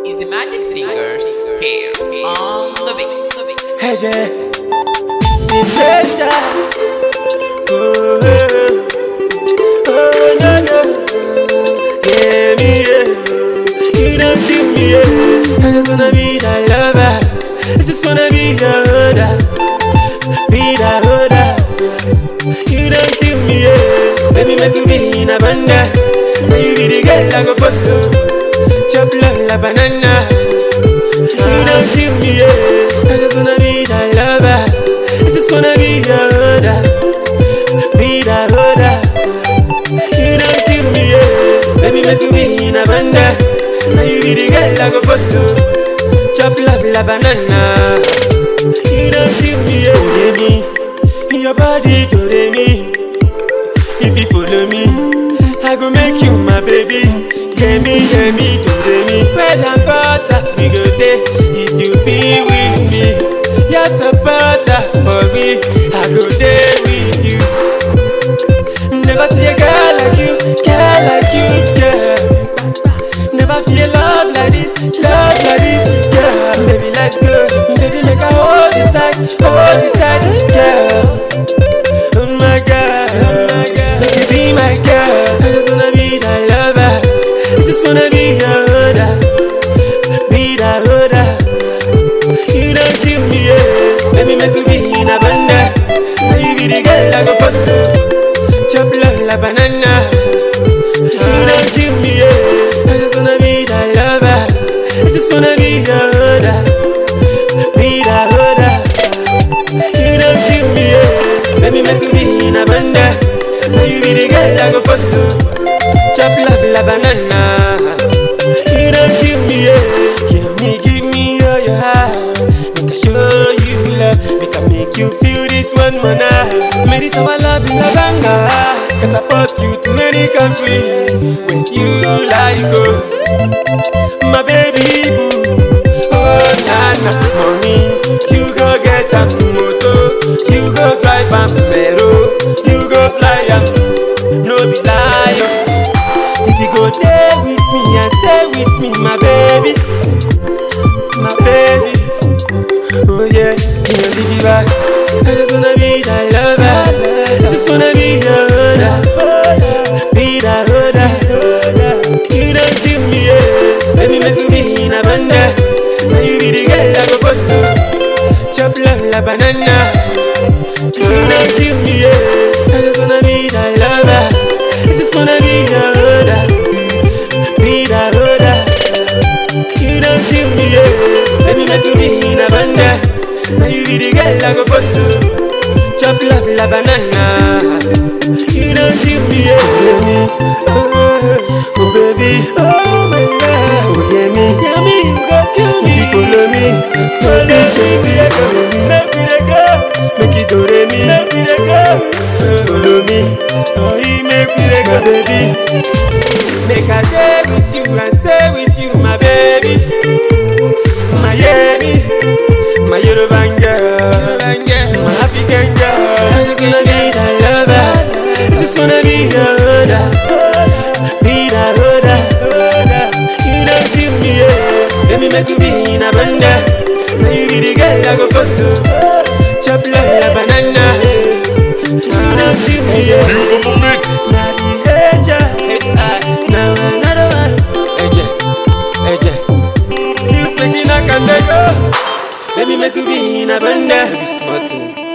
is the Magic Fingers here on the beat. Hey, yeah, it's Asia. Oh, no, no. Yeah, me, yeah. You don't feel me, yeah. I just wanna be that lover. I just wanna be the holder. Be the holder. You don't kill me, yeah. Baby, make me in abundance. Now you be the girl I go follow. Chop love like banana. You don't kill me, yeah. I just wanna be that lover. I just wanna be the holder. Be the holder. You don't kill me, yeah. Baby, make me in abundance. Now you be the girl I go follow. Chop love like banana. You don't kill me, yeah. Oh, yeah, me. In your body, to me. If you follow me, I go make you my baby. Get me, to me. Bread and butter, we go there. If you be with me, you're so butter for me. I go there with you. Never see a girl like you, girl. Never feel love like this, girl. Baby, let's go. Baby, make I hold you tight, girl. Oh my God, make you be my girl. I just wanna be that lover. I just wanna be the holder. Be the holder. You don't kill me, yeah. Baby, make you be in abundance. Now you be the girl I go follow. Chop love like banana. You don't kill me, yeah. I just wanna be the lover. I just wanna be the holder. Be the holder. You don't kill me, yeah. Baby, make you be in abundance. Now you be the girl I go follow. Chop love like banana. You don't kill me, yeah. Give me all your heart. Make I show you love. Make you feel this one more night. Make this our love in a banger. Catapult you to any country when you like go. My baby boo. Oh nana, mommy, you go get a moto. You go drive a mero. You go fly a no be lie. If you go there with me and stay with me, my baby. Oh yeah, you know biggie back. I just wanna be that lover. I just wanna be the holder. Be the holder. You don't kill me, yeah. Baby, make me in abundance. Now you be the girl I go follow. Chop love like banana. You don't kill me, yeah. I just wanna be that lover. I just wanna be the holder. Be the holder. You don't kill me, yeah. Baby, make me in abundance. Now you be the girl I go follow. Chop love like banana. You don't kill me, yeah. Oh baby, oh my love. Oh yeah me, you go kill me. If you follow me, baby, follow me. Make it do me, follow me. Oh, he make me the go, baby. Make I stay with you and stay with you, my baby. Miami, my Yoruba girl, my African girl. I just wanna be that lover. I just wanna be the holder. Be the holder. You don't kill me, yeah. Let me make you be in abundance. Now you be the girl I go follow. Chop love like banana. You don't kill me, yeah. You on the mix. Now the angel, now another one. AJ. News making I can let go. Let me make you be in abundance. Be smart.